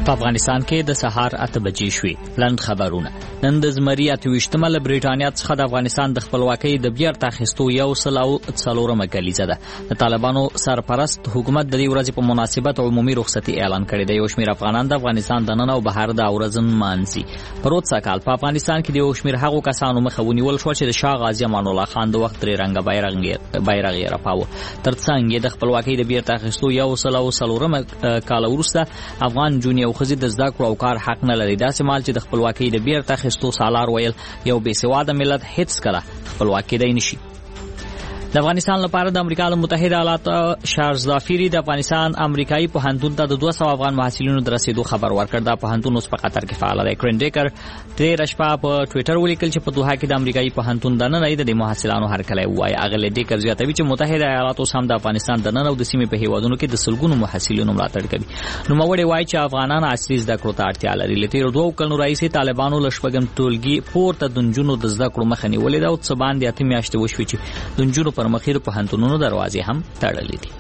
په افغانستان کې د سهار 8 بجې شوې. لند خبرونه. نن د زمري 28مه له برېټانیا څخه د افغانستان د خپلواکۍ د بیرته اخیستو 104مه کلیزه ده. د طالبانو سرپرست حکومت د دې ورځې په مناسبت عمومي رخصتي اعلان کړې ده. یو شمېر افغانان د افغانستان د نن او بهر د ورځن مانځي. پروت سکهال په افغانستان کې د یو شمېر هغو کسانو مخه ونیول شو چې د شاه غازي امان الله خان د وخت درې رنګه بیرغ یې رپاوه. ترڅنګ د خپلواکۍ د بیرته اخیستو 104مه کال وروسته افغان جونیور خزي د زده کړو او کار حق نه لري. داسې مال چې د خپلواکۍ د بیرته اخیستو سالار ویل یو بې سواده ملت هیڅ کله خپلواک کېدای نشي. د افغانستان لپاره د امریکا متحده ایالاتو شارلز ظافیری د افغانستان امریکایي پوهنتون ته د 200 افغان محصلینو د رسیدو خبر ورکړ. دا پوهنتون اوس په قطر کې فعال دی. کرنډیکر تیر شپه په ټوئیټر ولیکل چې په دوحه کې د امریکایي پوهنتون د نن د محصلانو هرکلی وایي. اغله ډیکر زیاتوي چې متحده ایالاتو هم د افغانستان د نن او د سیمې په هیوادونو کې د سلګونو محصلینو ملاتړ کوي. نو موړي وایي چې افغانان عصري زده کړو ته اړتیا لري. لته 2 کلونو راځي طالبانو لشپګم ټولګي پورته د نجونو د زده کړو مخه نیولې ده او څه باندې 8 میاشتې وشوي چې د نجونو پر مخیر پوهنتون نو دروازې هم تړلې دي.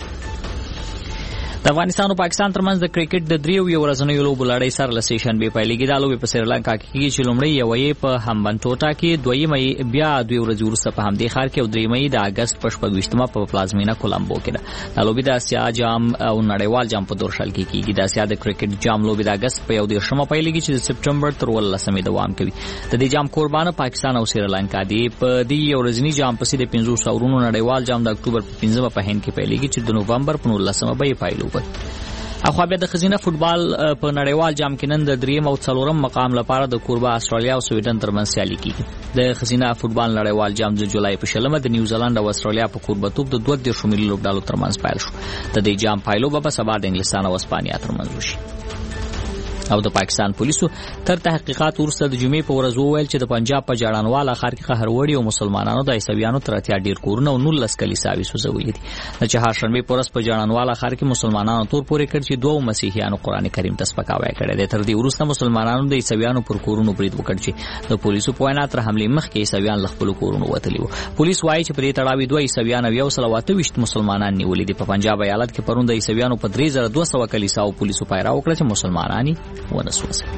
د افغانستان او پاکستان ترمنځ د کرکټ د دریو ورځنیو لوبو لړۍ سره له سیشن به پیلېږي. دا لوبې په سریلانکا کې کېږي چې لومړی یوې په همبنټوټا کې، دویمه بیا 2 ورځې وروسته په همدې ښار کې او دریمه د اگست په 26مه په پلازمینه کولمبو کې ده. دا لوبې د اسیا جام او نړیوال جام په دورشل کې کېږي. د اسیا د کرکټ جام لوبې د اگست په 1 پیلېږي چې د سپټمبر تر 18 دوام کوي. د دې جام قربانه پاکستان او سریلانکا دي. په دې ورځنی جام پسې د 500 ورونو نړیوال جام د اکتوبر په 15مه په هند کې پیلېږي چې د نوومبر په 19مه به پیل وکړي. اخو بیا د خزینه فوتبال په نړیوال جام کې نن د 3 او 4 مقام لپاره د کوربه استرالیا او سویډن ترمنځ سیالي کیږي. د خزینه فوتبال نړیوال جام د جولای په 16مه د نیوزیلند او استرالیا په کوربتوب د 2 ملي لوبډالو ترمنځ پیل شو. د دې جام پایلو به سبا د انګلستان او اسپانیا ترمنځ وشي. او د پاکستان پولیسو تر تحقیقات ورسته د جمعې په ورځ وویل چې د پنجاب په جاړانواله ښار کې قهروړي او مسلمانانو د عیسویانو تر اتیا ډیر کورونه او 19 کلیساوي سوځولې دي. د چهارشنبه په ورځ په جاړانواله ښار کې مسلمانانو تور پورې کړ چې 2 مسیحیانو قرآن کریم ته سپکاوی کړی دی. تر دې وروسته مسلمانانو د عیسویانو پر کورونو برید وکړ چې د پولیسو په وینا تر حمله مخکې عیسویان له خپل کورونو وتلي وو. پولیس وایي چې پرې تړاوي 2 عیسویان او 128 مسلمانان نیولې دي. په پنجاب ایالت کې پرون د عیسویانو په 3200 کلیساو پولیسو پیرا وکړه چې مسلمانانی ونسوځي.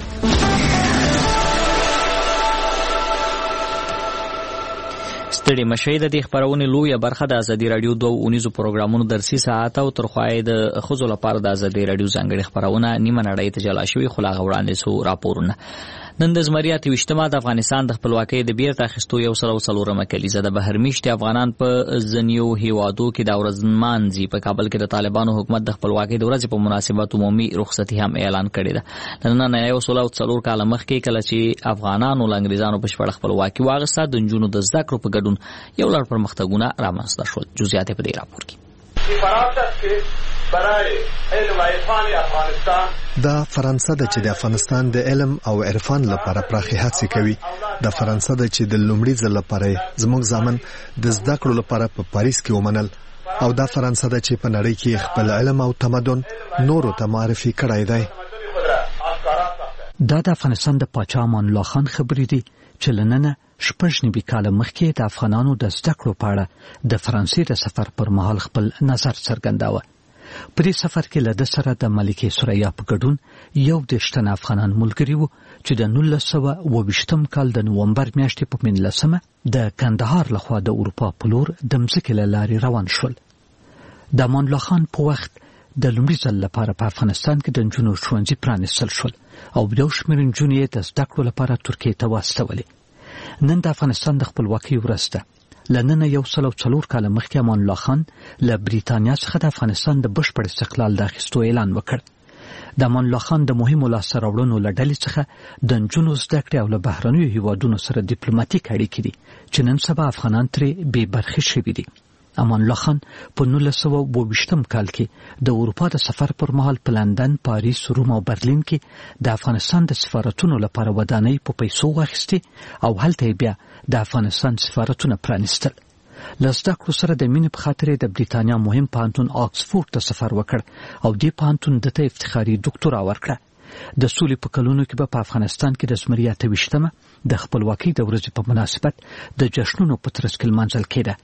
ستړي مشه د دې خبرونې لویه برخه د ازادي رادیو 2 پروګرامونو درسي ساعت او ترخوای د خزو لپاره د ازادي رادیو ځانګړي خبرونه نیمه نړۍ ته جلا شوی خلاغ وړاندې سو راپورونه. نن د زمري 28مه د افغانستان د خپلواکۍ د بیرته اخیستو 104مه کلیزه ده. بهر میشتي افغانان په ځنیو هیوادو کې د ورځن مانځي. په کابل کې د طالبانو حکومت د خپلواکۍ د ورځې په مناسبت عمومي رخصتي هم اعلان کړې ده. نن 104 کال مخکې کله چې افغانانو له انګریزانو په شپږ خپلواکي واغسته د نجونو د زده کړو په ګډون یو لړ پرمختګونه رامنځته شول. جزئیات په دې راپور کې. دا فرانسه ده چې د افغانستان د علم او عرفان لپاره پراخي هڅې کوي. د فرانسه ده چې د لومړي ځل لپاره زموږ ځامن د زده کړو لپاره په پاریس کې ومنل او دا فرانسه ده چې په نړۍ کې خپل علم او تمدن نورو ته معرفي کړی دی. دا د افغانستان د پاچا امان الله خان خبرې دي چې لننه 90 کال مخکې د افغانانو د زده کړو په اړه د فرانسې د سفر پر مهال خپل نظر څرګنداوه. په دې سفر کې له د سره د ملکه سوریا په ګډون 11 افغانان ملګري وو چې د 1922 کال د نوومبر میاشتې په 19مه د کندهار لخوا د اروپا په لور د مځکې له لارې روان شول. د امان الله خان په وخت د لومړي ځل لپاره په افغانستان کې د نجونو ښوونځي پرانیستل شول او یو شمېر نجونې د زده کړو لپاره ترکیې ته واستولې. نن د افغانستان د خپلواکۍ ورځ ده. لننه 104 کال مخکې امان الله خان له بریتانیا څخه د افغانستان د بشپړ استقلال د اخیستو اعلان وکړ. د امان الله خان د مهمو لاسته راوړنو له ډلې څخه د نجونو زده کړې او له بهرنیو هیوادونو سره ډیپلوماټیک اړیکې دي چې نن سبا افغانان ترې بې برخې شوي دي. امان الله خان په 1922 کال کې د اروپا د سفر پر مهال په لندن، پاریس، روم او برلین کې د افغانستان د سفارتونو لپاره ودانۍ په پیسو واخیستې او هلته بیا د افغانستان سفارتونه پرانیستل. له زده کړو سره د مینې په خاطر د بریتانیا مهم پوهنتون آکسفورډ ته سفر وکړ او دې پوهنتون دته افتخاري ډاکټورا ورکړه. د سولې په کلونو کې په افغانستان کې د زمري 28مه د خپلواکۍ د ورځې په مناسبت د جشنونو په ترڅ کې لمانځل کېده.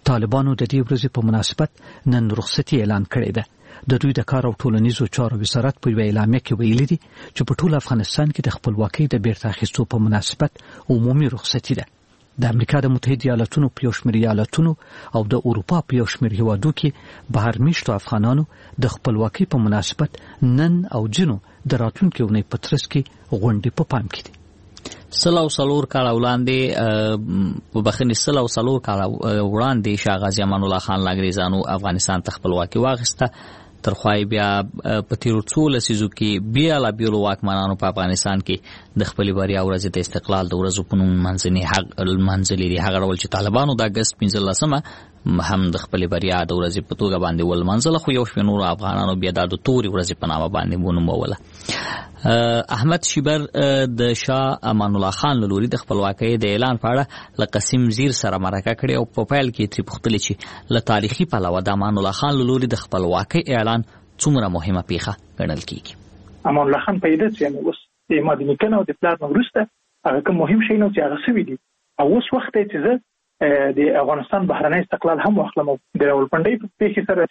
طالبانو د دې ورځې په مناسبت نن رخصتي اعلان کړې ده. د دوی د کار او ټولنیزو چارو وزارت په یوه اعلامیه کې ویلي دي چې په ټول افغانستان کې د خپلواکۍ د بیرته اخیستو په مناسبت عمومي رخصتي ده. د امریکا د متحده ایالاتونو په یو شمېر ایالتونو او د اروپا په یو شمېر هیوادو کې بهر میشتو افغانانو د خپلواکۍ په مناسبت نن او جنو د راتلونکي اونۍ په ترڅ کې غونډې په پام کې دي. سلور کال وړاندې په بخښنې سلور کال وړاندې شاه غازي امان الله خان لنګریزانو افغانستان ته خپلواکي واخیسته. تر خوای بیا په تیرو څو لسیزو کې بیا لا بیلو واکمنانو په افغانستان کې د خپل بریا ورځ د استقلال د ورځو په نوم منځني حق المنځلي دی هغه ډول چې طالبانو د اگست 15 هم د خپل بریا د ورځې په توګه باندې ول منځله خو یو شمېر نور افغانانو بیا د توري ورځې په نامه باندې ونوموله. احمد شیبر د شاه امان الله خان لوري د خپلواکۍ د اعلان په اړه له قسیم زیر سره مرکه کړې او په پیل کې تری پختلې چې له تاریخي پلوه د امان الله خان لوري د خپلواکۍ اعلان څومره مهمه پیښه ګڼل کیږي. امان الله خان پیدا چې اوس د مدني کنه او د پلان وروسته هغه کوم مهم شی نو چې هغه سوي دي او اوس وخت ته چې د افغانستان بهرنی استقلال هم واخلم د ولپنډي په پیښه سره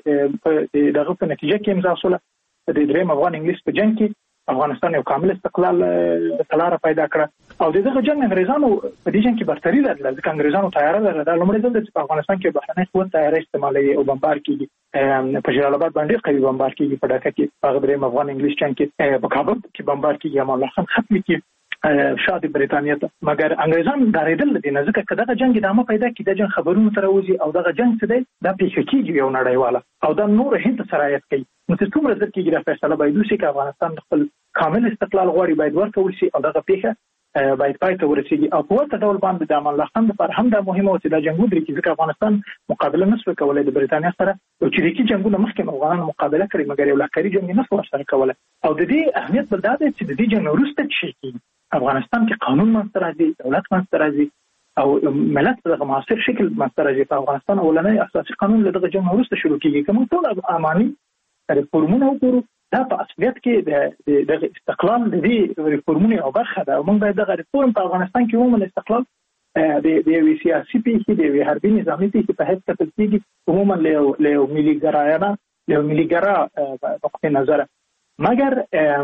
چې دغه په نتیجه کې امضا شوه د دریم افغان انګلیس په جنگ کې افغانستان یو کامل استقلال تلاره پیدا کړه او دغه جنگ انګریزانو په دې جنگ کې برتري لرله ځکه انګریزانو تیار لرله د لومړي ځل چې په افغانستان کې بهرنی قوت تیار استعمالوي او بمبار کیږي په جلال آباد باندې قوي بمبار کیږي په ډاکا کې هغه دریم افغان انګلیس جنگ کې په کابل کې بمبار کیږي امان الله خان ختم کیږي شاه د برېټانیا ته مګر انګریزان ډارېدل دي نه ځکه کله جنگ ادامه پیدا کړي د جنگ خبرونه تر اوسه او دغه جنگ څه دی دا پیښه کیږي یو نړیواله او دا نور هند سرایت کوي نو چې څومره ځل کېږي دا فیصله باید وشي چې افغانستان خپل کامل استقلال غواړي باید ورکول شي او دغه پیښه باید پای ته ورسیږي او په ورته ډول باندې د امان الله خان لپاره هم دا مهمه و چې دا جنګ ودرېږي ځکه افغانستان مقابله نشو کولی د برېټانیا سره او چې د جنګونو مخکې افغانانو مقابله کړې مګر یو لښکري جنګ نه شو سره کولی او د دې اهمیت بل دا دی چې د دې جنګ وروسته څه کېږي افغانستان کې قانون منځته راځي دولت منځته راځي او ملت په دغه معاصر شکل منځته راځي په افغانستان اولنی اساسي قانون له دغه جنګ وروسته شروع کېږي کوم ټول اماني ریفورمونه وګورو دا په اصلیت کې د استقلال د دې ریفورمونو یو برخه ده او موږ باید دغه ریفورم په افغانستان کې عموما استقلال د یوې سیاسي پیښې د یوې حربي نظامي پیښې په حیث کتل کېږي عموما له ملي ګرایانه له ملي ګرا نقطې نظر مګر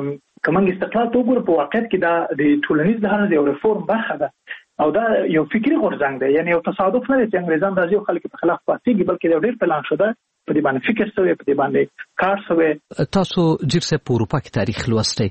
که موږ استقلال ته وګورو په واقعیت کې دا د ټولنیز لحاظه یو ریفورم برخه ده او دا یو فکری غورځنګ دی یعنی یو تصادف نه دی چې انګریزان راځي او خلک په خلاف پاتېږي بلکې یو ډېر پلان شوی دی په دې باندې فکر شوی په دې باندې کار شوی. تاسو جیرسه په اروپا کې تاریخ لوستی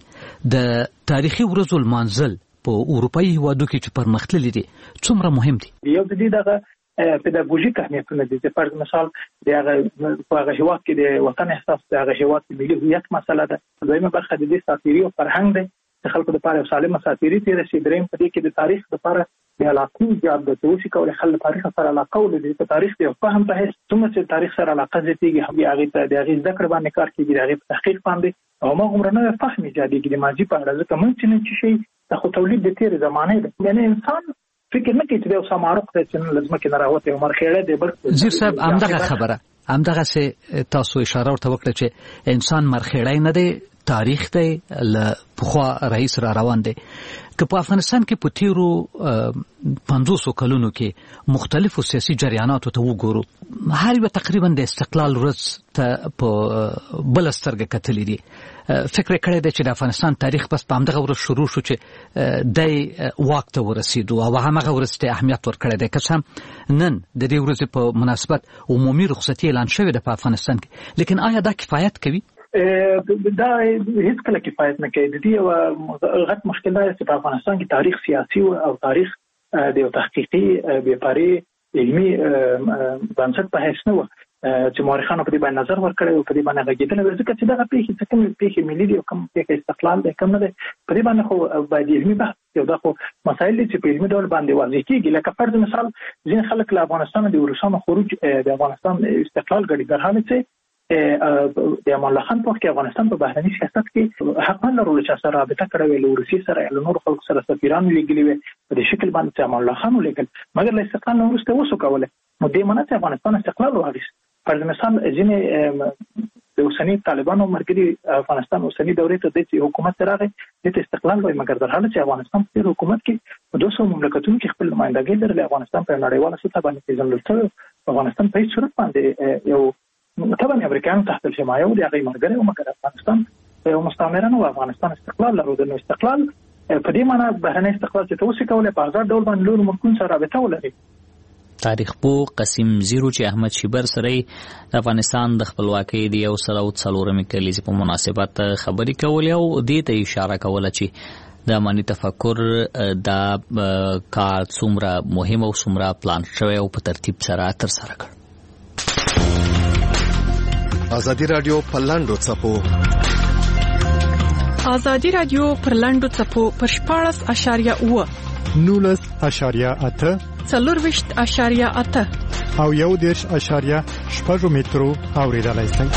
د تاریخي ورځو لمانځل په اروپایي هیوادو کې چې پرمختللي دي څومره مهم دي؟ یو د دې دغه پیداګوژیک اهمیتونه دي چې فرض مثال د هغه هیواد کې د وطن احساس د هغه هیواد د ملي هویت مسله ده. دویمه برخه د دې ساتيري او فرهنګ دی د خلکو لپاره سالمه ساتيري تیر شي. دریم په دې کې د تاریخ لپاره د علاقې زیات د توشي کول خلک تاریخ سره علاقه ولري په تاریخ دی فهم په هیڅ څومره چې تاریخ سره علاقه زیاتېږي هغه ته د هغه ذکر باندې کار کوي د هغه تحقیق باندې او ما عمرنه فهم ایجادېږي د ماضي په اړه ځکه موږ چې نه شي د خو تولید د تیر زمانه ده یعنی انسان فکر نه کوي چې د سمارق ته چې لازم کې نه راوته عمر خیره دی بل زیر صاحب همدغه سه تاسو اشاره ورته وکړه چې انسان مرخیړای نه دی تاریخ دی له پخوا رئیس را روان دی که په افغانستان کې په تیرو 500 کلونو کې مختلفو سیاسي جریاناتو ته وګورو هر یو تقریبا د استقلال ورځ ته په بل سترګه کتلې دي فکر کړی دی چې د افغانستان تاریخ بس په همدغه ورځ شروع شو چې د واک ته ورسېدو او هغه ورځ ته اهمیت ورکړی دی که څه نن د دې ورځې په مناسبت عمومي رخصتي اعلان شوې ده په افغانستان کې لیکن آیا دا کفایت کوي؟ دا هیڅ کله کفایت نه کوي. د دې یو غټ مشکل دی چې په افغانستان کې تاریخ سیاسي او تاریخ د یو تحقیقي بیپاري علمي بنسټ په هیڅ نه و چې مورخانو په دې باندې نظر ورکړی او په دې باندې غږېدل ځکه چې دغه پیښې چې کوم پیښې ملي دي او کوم پیښې استقلال دی کوم نه دی په دې باندې خو باید علمي بحث یو دا خو مسایل دي چې په علمي ډول باندې واضح کېږي لکه فرض مثال ځینې خلک له افغانستان د روسانو خروج د افغانستان استقلال ګڼي در حال چې د امان الله خان په وخت کې افغانستان په بهرني سیاست کې حق نه لرلو چې سره رابطه کړې وي له روسیې سره له نور خلکو سره سفیران لګلي وي په دې شکل باندې امان الله خان ولګل مګر له استقلال نه وروسته وسو کوله نو دې معنی چې افغانستان استقلال واغیست پر مثال ځینې د اوسنی طالبانو مرګري افغانستان اوسنی دورې ته د حکومت راغی د استقلال وای مګر در حال چې افغانستان په حکومت کې په 200 مملکتونو کې خپل نمائندګي لري افغانستان په نړیواله سطح باندې پیژندل شوی افغانستان په هیڅ صورت باندې یو طبعا امریکایان تحت الحمایه او د هغه مرګره او مګر افغانستان یو مستعمره نه و. افغانستان استقلال لرو. د استقلال په دې معنی بهرنی استقلال چې توسي کوله په آزاد ډول باندې له ملکونو سره رابطه ولري. تاریخ پو قسیم زیرو چې احمد شیبر سره د افغانستان د خپلواکۍ د 104 کلیزې په مناسبت خبرې کولې او دې ته اشاره کوله چې د امني تفکر دا کار څومره مهم او څومره پلان شوی او په ترتیب سره تر سره کړ. ازادي رادیو په لاندو څپو ازادي رادیو پر لاندو څپو پر 14.8 19.8 4.8 او 1.8 مترو اوریدلای شئ.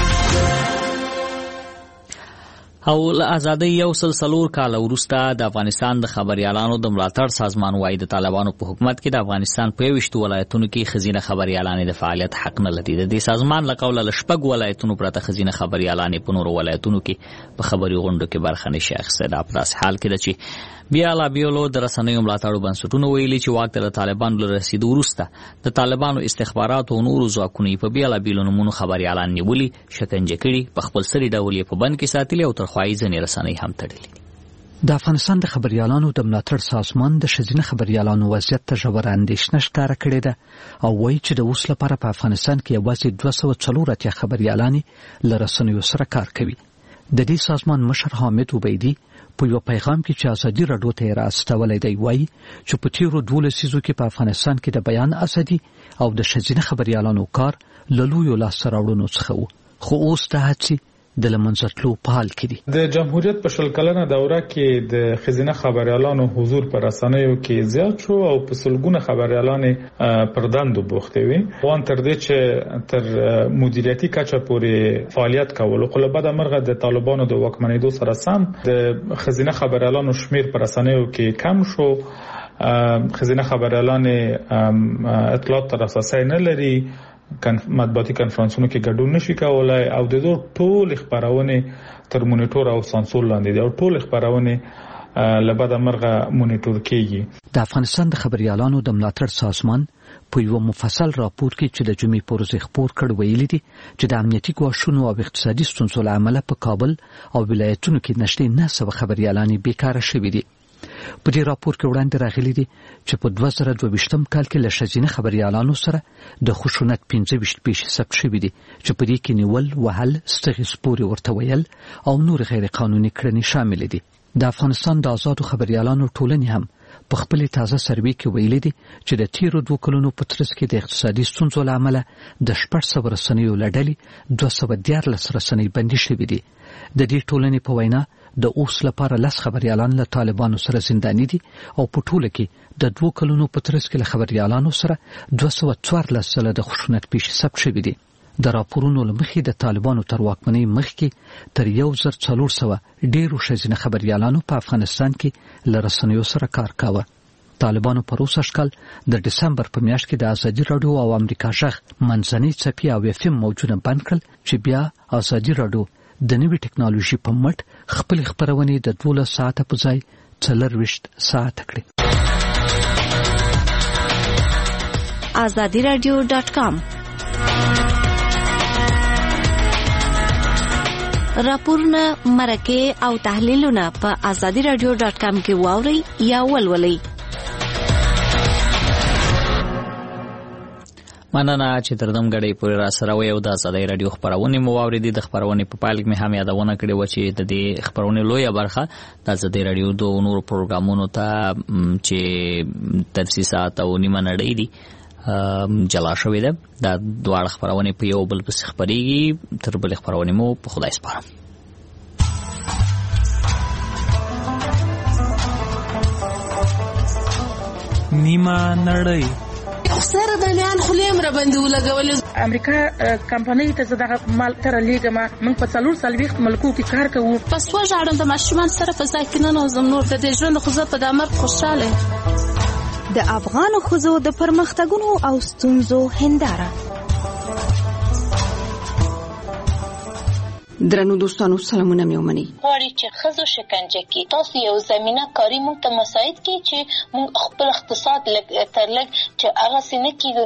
او له ازادۍ 104 کال وروسته د افغانستان د خبريالانو د ملاتړ سازمان وايي د طالبانو په حکومت کې د افغانستان په 20 ولایتونو کې خزینه خبريالان د فعالیت حق نه لري. د دې سازمان له قوله لشپږ ولایتونو پرته خزینه خبريالان په نورو ولایتونو کې په خبري غونډو کې برخه نشي اخیستل. دا په حال کې چې بیا لا بیولو د رسنیو ملاتړو بنسټونو ویلي چې واک د طالبانو له رسیدو وروسته د طالبانو استخبارات او نورو ځواکونو په بیا لا بیلو نمونه خبريالان نیولي شکنجه کړي په خپل سری ډول په بند کې ساتلي او تر خوای ځنې رسنۍ هم تړلي. د افغانستان د خبريالانو د ملاتړ سازمان د شذینه خبريالانو وضعیت ته ژوره اندېښنه ښکاره کړې ده او وایي چې د اوس لپاره په افغانستان کې یوازې 240 خبريالان له رسنیو سره کار کوي. د دې سازمان مشر حامد عبیدی په یو پیغام کې چې ازادي رادیو ته راستولې دی وایي چې په تیرو 12 لسیزو کې په افغانستان کې د بیان ازادي او د شذینه خبريالانو کار له لویو لاسته راوړنو څخه و، خو اوس د هڅې د لمنځتلو په حال کې دي. د جمهوریت په شل کلنه دوره کې د خزینه خبريالانو حضور پر رسنیو کې زیات شو او په سلګونه خبريالان پر دندو بوخته وي. وان تر دې چې تر مدیریتي کچه پورې فعالیت کول خو له بعد مرغه د طالبانو د واکمنېدو سره سم د خزینه خبريالانو شمیر پر رسنیو کې کم شو. خزینه خبريالان اطلاعات تر اساسي نه لري، مطبوعاتي کنفرانسونو کې ګډون نشي کولای او د ټول خبرونه تر مونیټور او سانسور لاندې دي او ټول خبرونه لبعد مرغه مونیټور کیږي. د افغانستان د خبريالانو د ملاتړ سازمان په یو مفصل راپور کې چې د جمعې پر ورځ خبر کړ ویلي دي چې د امنیتي ګواښونو او اقتصادي ستونزو له امله په کابل او ولایتونو کې نشته 900 خبريالان بیکاره شوي دي. په دې راپور کې وړاندې راغلي دي چې په 2022م کال کې له شذینه خبريالانو سره د خشونت 15 پیښې ثبت شوې دي چې په دې کې نیول، وهل، ستغیث پورې ورته ویل او نور غیر قانوني کړنې شامل دي. د افغانستان د آزادو خبريالانو ټولنې هم په خپل تازه سروې کې ویلي دي چې د تیرو 2 کلونو په ترڅ کې د اقتصادي ستونزو له امله د 600 رسنیو لړلې 214 رسنۍ بندي شوې دي. د دې ټولنې په وینا د اوس لپاره لس خبريالان له طالبانو سره زنداني دي او په ټوله کې د 2 کلونو په ترڅ کې له خبريالانو سره 214 سله د خشونت پیښې ثبت شوې دي. د راپورونو لمخې د طالبانو تر واکمنۍ مخکې تر 1400 ډیرو شذینه خبريالانو په افغانستان کې له رسنیو سره کار کاوه. طالبانو په روس اشکال د دسمبر په میاشت کې د ازادي رادیو او امریکا ژغ منځنۍ څپې او FM موجونه بند کړل چې بیا ازادي رادیو د نوې ټکنالوژي په مټ خپل خبرونه د 12 ساعته په ځای 24 ساعته کړې. azadiradio.com راپورونه، مرکه او تحلیلونه په azadiradio.com کې واورئ یا ولولئ. مننه چې تر دم غړې پورې را سره وي او د ازادۍ رادیو خبرونه مو واوریدي. د خبرونه په پایله کې هم یادونه کړې و چې د دې خبرونه لویه برخه د ازادۍ رادیو د نورو پروګرامونو ته چې تاسیسات او نیمه نړۍ دي جلا شوې ده. دا دواړه خبرونه په یو بل پس خبريږي. تر بل خبرونه مو په خدای سپارم. نیمه نړۍ سره د لیان خلیم را باندې ولګول. امریکا کمپنۍ ته زده مال تر لیګما موږ په 440 ملکو کې کار کوو. پس وژاړم د ماشومان سره په ځای کې نه نوزم نور د دې ژوند خو زه په دامر خوشاله. د افغان ښځو د پرمختګونو او ستونزو هنداره. درنو دوستانو سلامونه مې ومني. غواړي چې ښځو شکنجه کې تاسو یو زمينه کاری موږ ته مساعد کی چې موږ خپل اقتصاد تر لږ چې هغه سینه کې